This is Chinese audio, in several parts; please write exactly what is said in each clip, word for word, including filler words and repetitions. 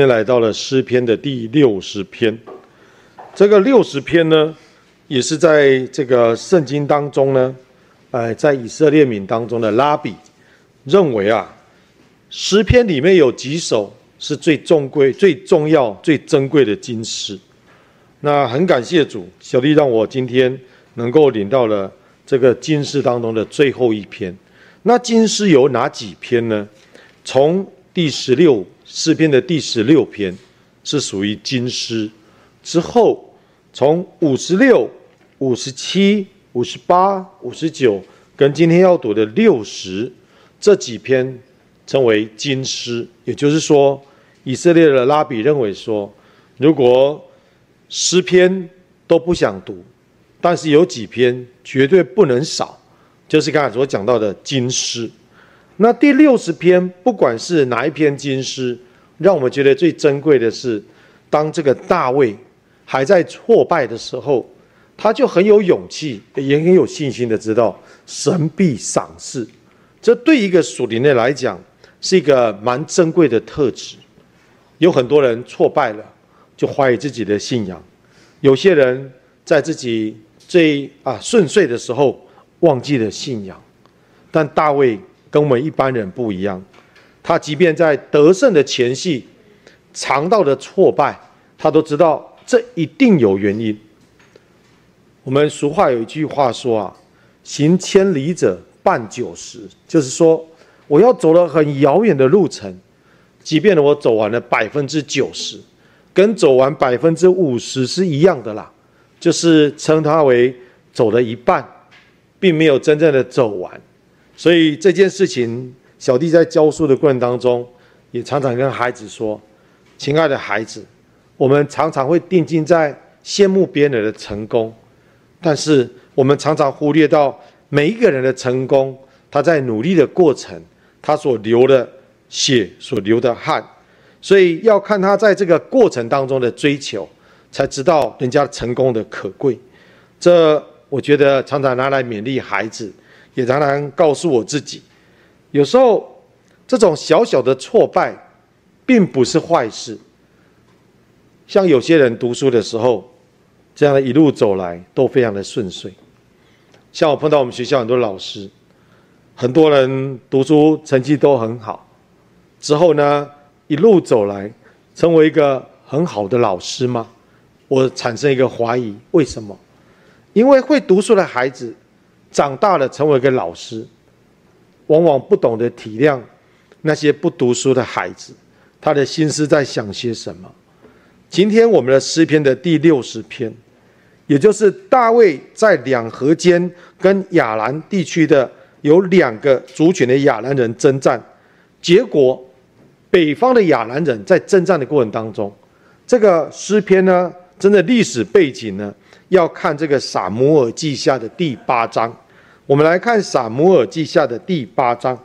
天来到了诗篇的第六十篇，这个六十篇呢，也是在这个圣经当中呢，呃，在以色列民当中的拉比认为啊，诗篇里面有几首是最重贵、最重要、最珍贵的经诗。那很感谢主，小弟让我今天能够领到了这个经诗当中的最后一篇。那经诗有哪几篇呢？从第十六诗篇的第十六篇是属于经诗，之后从五十六、五十七、五十八、五十九跟今天要读的六十这几篇称为经诗。也就是说，以色列的拉比认为说，如果诗篇都不想读，但是有几篇绝对不能少，就是刚才所讲到的经诗。那第六十篇，不管是哪一篇经诗，让我们觉得最珍贵的是，当这个大卫还在挫败的时候，他就很有勇气，也很有信心的知道神必赏赐。这对一个属灵的来讲，是一个蛮珍贵的特质。有很多人挫败了，就怀疑自己的信仰；有些人在自己最啊顺遂的时候，忘记了信仰。但大卫跟我们一般人不一样，他即便在得胜的前夕尝到的挫败，他都知道这一定有原因。我们俗话有一句话说啊，行千里者半九十，就是说我要走了很遥远的路程，即便我走完了百分之九十，跟走完百分之五十是一样的啦，就是称它为走了一半，并没有真正的走完。所以这件事情，小弟在教书的过程当中，也常常跟孩子说：“亲爱的孩子，我们常常会定睛在羡慕别人的成功，但是我们常常忽略到每一个人的成功，他在努力的过程，他所流的血、所流的汗，所以要看他在这个过程当中的追求，才知道人家成功的可贵。”这我觉得常常拿来勉励孩子。也常常告诉我自己，有时候这种小小的挫败并不是坏事。像有些人读书的时候，这样的一路走来都非常的顺遂。像我碰到我们学校很多老师，很多人读书成绩都很好，之后呢一路走来成为一个很好的老师吗？我产生一个怀疑，为什么？因为会读书的孩子长大了成为一个老师，往往不懂得体谅那些不读书的孩子，他的心思在想些什么。今天我们的诗篇的第六十篇，也就是大卫在两河间跟亚兰地区的有两个族群的亚兰人征战，结果北方的亚兰人在征战的过程当中，这个诗篇呢，真的历史背景呢，要看这个撒母耳记下的第八章。我们来看撒母耳记下的第八章，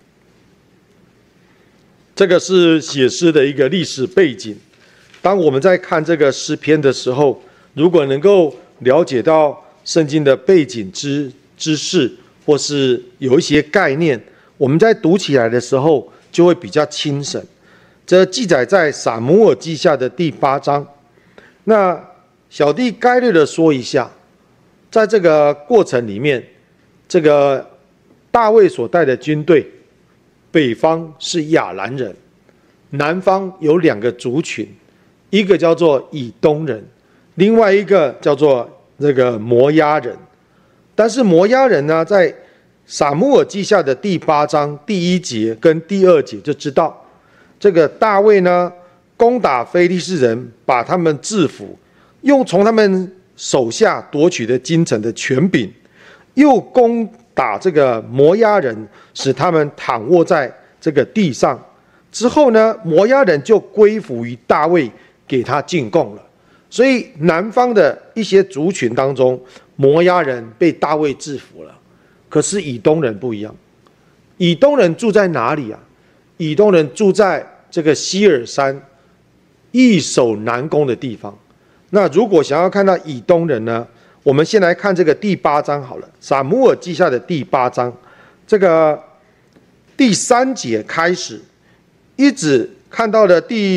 这个是写诗的一个历史背景。当我们在看这个诗篇的时候，如果能够了解到圣经的背景知知识，或是有一些概念，我们在读起来的时候就会比较轻省。这记载在撒母耳记下的第八章。那小弟概略的说一下，在这个过程里面，这个大卫所带的军队，北方是亚兰人，南方有两个族群，一个叫做以东人，另外一个叫做这个摩押人。但是摩押人呢，在撒母耳记下的第八章第一节跟第二节就知道，这个大卫呢攻打非利士人，把他们制服，用从他们手下夺取的京城的权柄，又攻打这个摩押人，使他们躺卧在这个地上。之后呢，摩押人就归服于大卫，给他进贡了。所以南方的一些族群当中，摩押人被大卫制服了。可是以东人不一样，以东人住在哪里啊？以东人住在这个希尔山易守难攻的地方。那如果想要看到以东人呢，我们先来看这个第八章好了，撒母耳记下的第八章，这个第三节开始，一直看到了第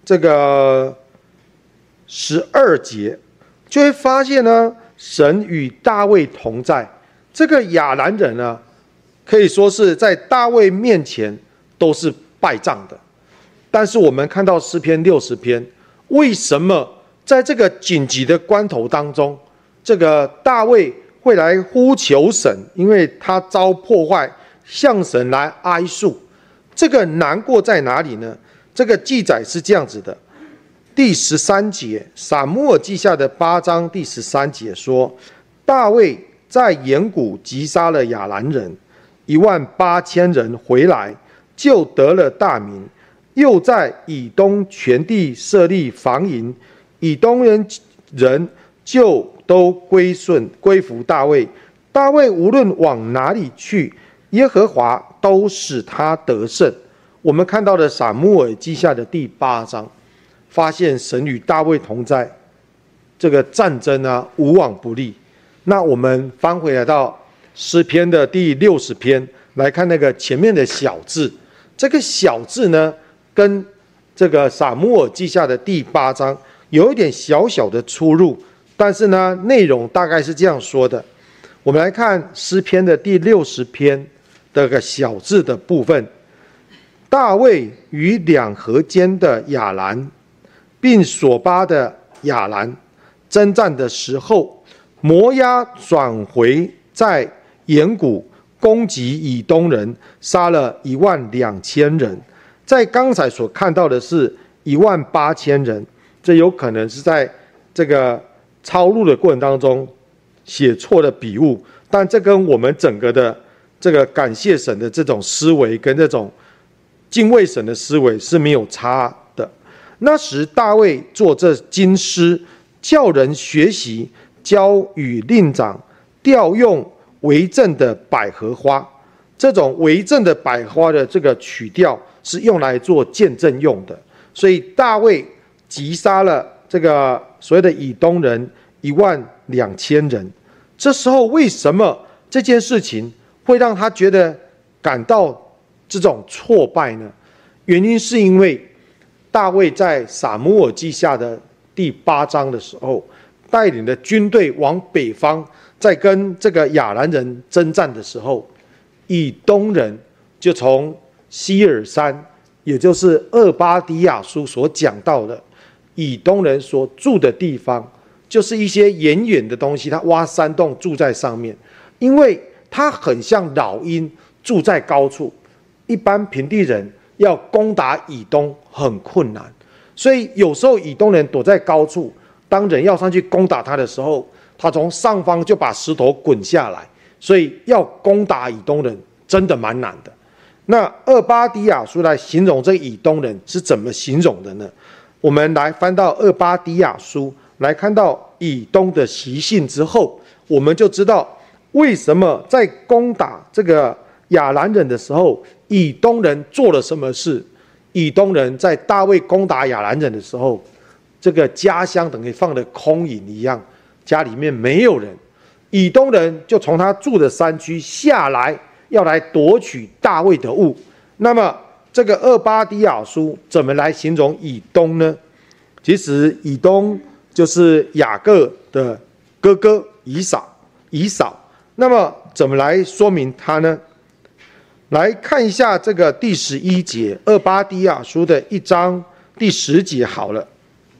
这个十二节，就会发现呢，神与大卫同在。这个亚兰人呢，可以说是在大卫面前都是败仗的。但是我们看到诗篇六十篇，为什么在这个紧急的关头当中，这个大卫会来呼求神？因为他遭破坏，向神来哀诉。这个难过在哪里呢？这个记载是这样子的，第十三节，撒母耳记下的八章第十三节说，大卫在岩谷击杀了亚兰人一万八千人，回来就得了大名，又在以东全地设立防营，以东人人就都归顺归服大卫。大卫无论往哪里去，耶和华都使他得胜。我们看到的撒母耳记下的第八章，发现神与大卫同在，这个战争啊无往不利。那我们翻回来到诗篇的第六十篇，来看那个前面的小字，这个小字呢，跟这个撒母耳记下的第八章有一点小小的出入，但是呢，内容大概是这样说的。我们来看诗篇的第六十篇的个小字的部分。大卫与两河间的亚兰，并索巴的亚兰征战的时候，摩押转回在岩谷攻击以东人，杀了一万两千人。在刚才所看到的是一万八千人，这有可能是在这个抄录的过程当中写错了笔误，但这跟我们整个的这个感谢神的这种思维跟这种敬畏神的思维是没有差的。那时大卫做这经师，叫人学习，教与令长调用为政的百合花。这种为政的百合花的这个曲调是用来做见证用的，所以大卫击杀了这个所谓的以东人一万两千人。这时候为什么这件事情会让他觉得感到这种挫败呢？原因是因为大卫在撒母耳记下的第八章的时候，带领的军队往北方，在跟这个亚兰人征战的时候，以东人就从西尔山，也就是俄巴底亚书所讲到的以东人所住的地方，就是一些远远的东西，他挖山洞住在上面，因为他很像老鹰住在高处，一般平地人要攻打以东很困难，所以有时候以东人躲在高处，当人要上去攻打他的时候，他从上方就把石头滚下来，所以要攻打以东人真的蛮难的。那俄巴底亚书来形容这以东人是怎么形容的呢？我们来翻到俄巴底亚书，来看到以东的习性之后，我们就知道为什么在攻打这个亚兰人的时候，以东人做了什么事。以东人在大卫攻打亚兰人的时候，这个家乡等于放了空营一样，家里面没有人，以东人就从他住的山区下来，要来夺取大卫的物。那么这个俄巴底亚书怎么来形容以东呢？其实以东就是雅各的哥哥以扫，以扫。那么怎么来说明他呢？来看一下这个第十一节，俄巴底亚书的一章第十节好了。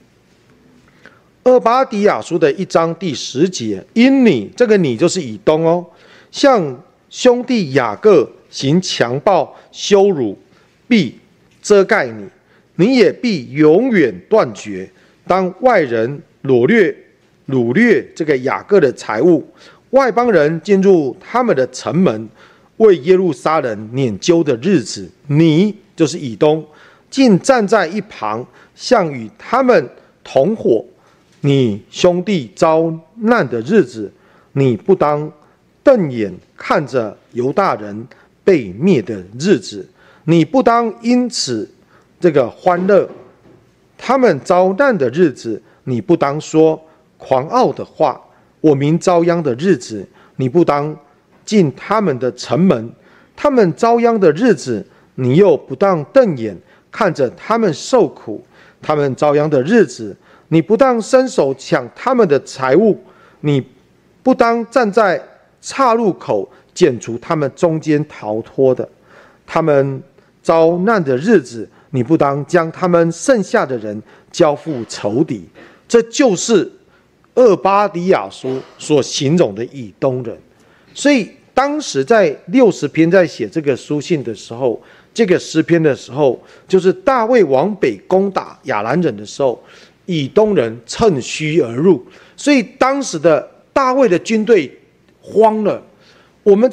俄巴底亚书的一章第十节，因你，这个你就是以东哦，向兄弟雅各行强暴羞辱，必遮盖你，你也必永远断绝。当外人掳掠掳掠这个雅各的财物，外邦人进入他们的城门，为耶路撒冷拈阄的日子，你就是以东，竟站在一旁，像与他们同伙。你兄弟遭难的日子，你不当瞪眼看着犹大人被灭的日子，你不当因此这个欢乐。他们遭难的日子，你不当说狂傲的话。我民遭殃的日子，你不当进他们的城门。他们遭殃的日子，你又不当瞪眼看着他们受苦。 他们遭殃的日子，你不当伸手抢他们的财物，你不当站在岔路口剪除他们中间逃脱的。他们遭难的日子，你不当将他们剩下的人交付仇敌。这就是俄巴底亚书所形容的以东人。所以当时在六十篇在写这个书信的时候，这个诗篇的时候，就是大卫往北攻打亚兰人的时候，以东人趁虚而入，所以当时的大卫的军队慌了。我们